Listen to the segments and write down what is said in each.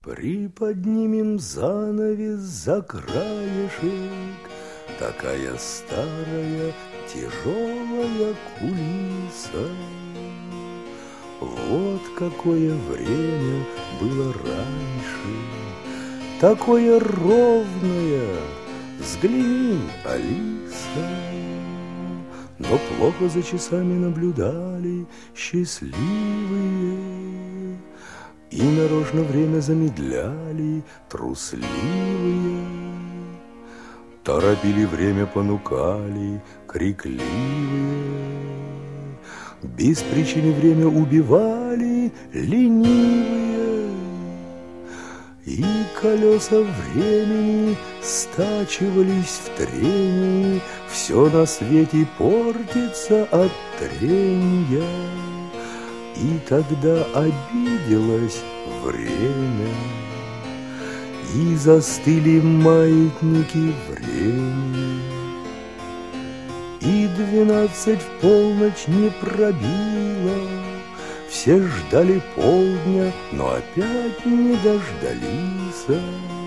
Приподнимем занавес за краешек, такая старая тяжелая кулиса. Вот какое время было раньше, такое ровное, взгляни, Алиса. Но плохо за часами наблюдали счастливые, и нарочно время замедляли трусливые. Торопили время, понукали крикливые, без причины время убивали ленивые. И колеса времени стачивались в трении, все на свете портится от трения. И тогда обиделось время, и застыли маятники времени. И 12 в полночь не пробило, все ждали полдня, но опять не дождались.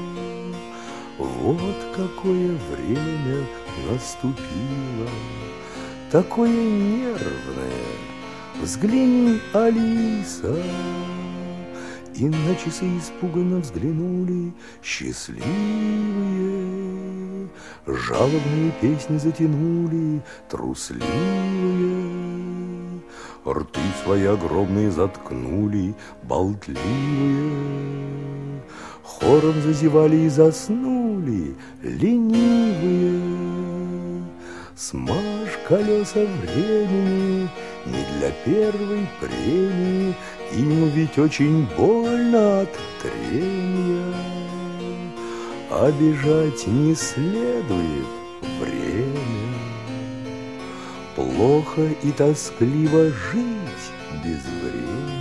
Вот какое время наступило, такое нервное. Взгляни, Алиса. И на часы испуганно взглянули счастливые, жалобные песни затянули трусливые, рты свои огромные заткнули болтливые, хором зазевали и заснули ленивые. Смажь колеса времени не для первой премии, ему ведь очень больно от трения. А бежать не следует время, плохо и тоскливо жить без времени.